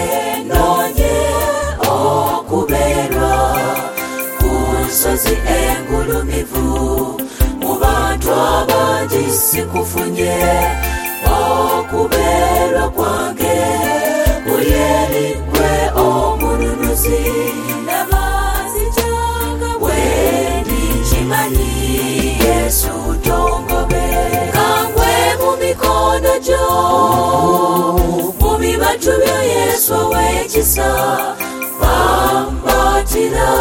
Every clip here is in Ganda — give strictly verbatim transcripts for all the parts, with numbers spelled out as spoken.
nonye okubeerwa ku nsozi engulumivu mu bantu abangi sikufunye okubeerwa kwange kuli eri gwe omununuzi n'abazijanga bwendi kimanyi Yesu tongobe kangwe mu mikono gyo mu bibatu bya Yesu ow'ekisa bambatira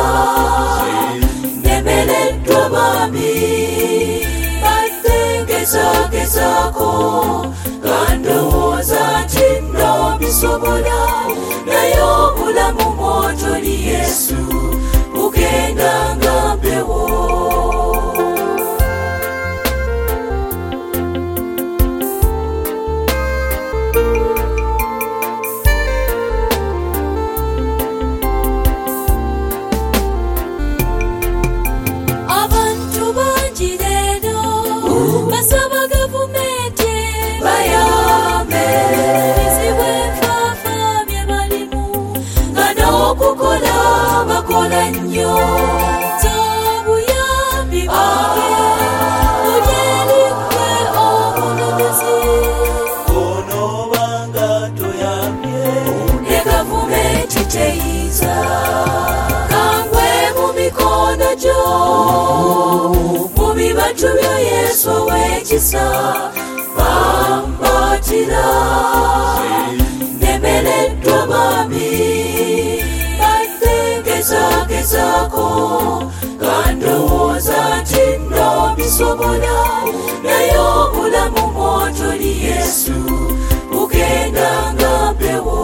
nemeleddwa bambi bategezagezaako gandowooza nti nno bisobola naye obulamu mwotoli Yesu bugenda nga mpewo. Bakola nnyo tobuyambi bwange bulyeri gwe omununuzi onoobanga toyambye ne gavumenti teyinza kangwe mu mikono gyo mu bibatu bya Yesu ow'ekisa bambatira nemeleddwa bambi gezagezaako gandowooza nti nno bisobola naye obulamu mwotoli Yesu bugenda nga mpewo.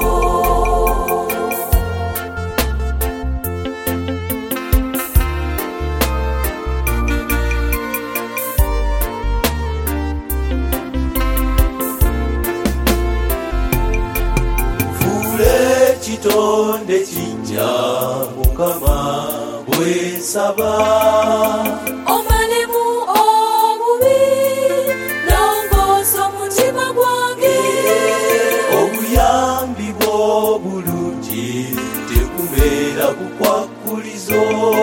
Kitonde kijja Mukama bwesaba omalemu obubi longoosa omutima gwange obuyambi bw'obulungi tekubeera bukwakulizo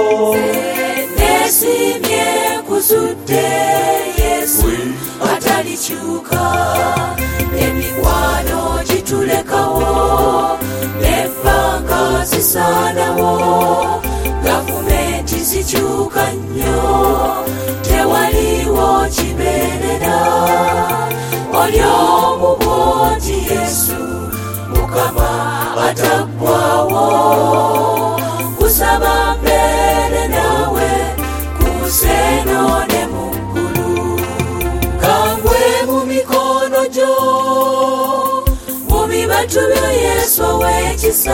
nesimye kuzudde Yesu atalikyuka emikwano gitulekawo nebbanga zisaanawo gavumenti zikyuka nnyo tewaliwo kibeerera oli omu bwoti Yesu Mukama ataggwawo kusaba mbeere naawe ku nseeno ne mu ggulu kangwe mu mikono gyo mu bibatu bya Yesu ow'ekisa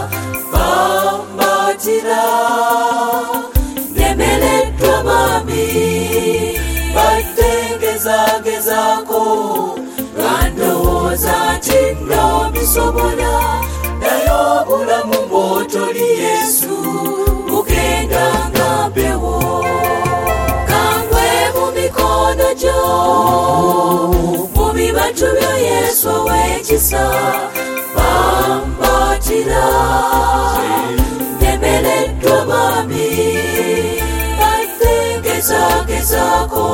bambatira nemeleddwa bambi bategezagezaako gandowooza nti nno bisobola naye obulamu mwotoli Yesu bugenda nga mpewo kangwe mu mikono gyo mu bibatu bya Yesu ow'ekisa bambatira nemeleddwa bambi bategezagezaako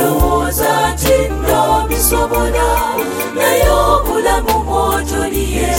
gandowooza nti nno bisobola naye obulamu mwotoli Yesu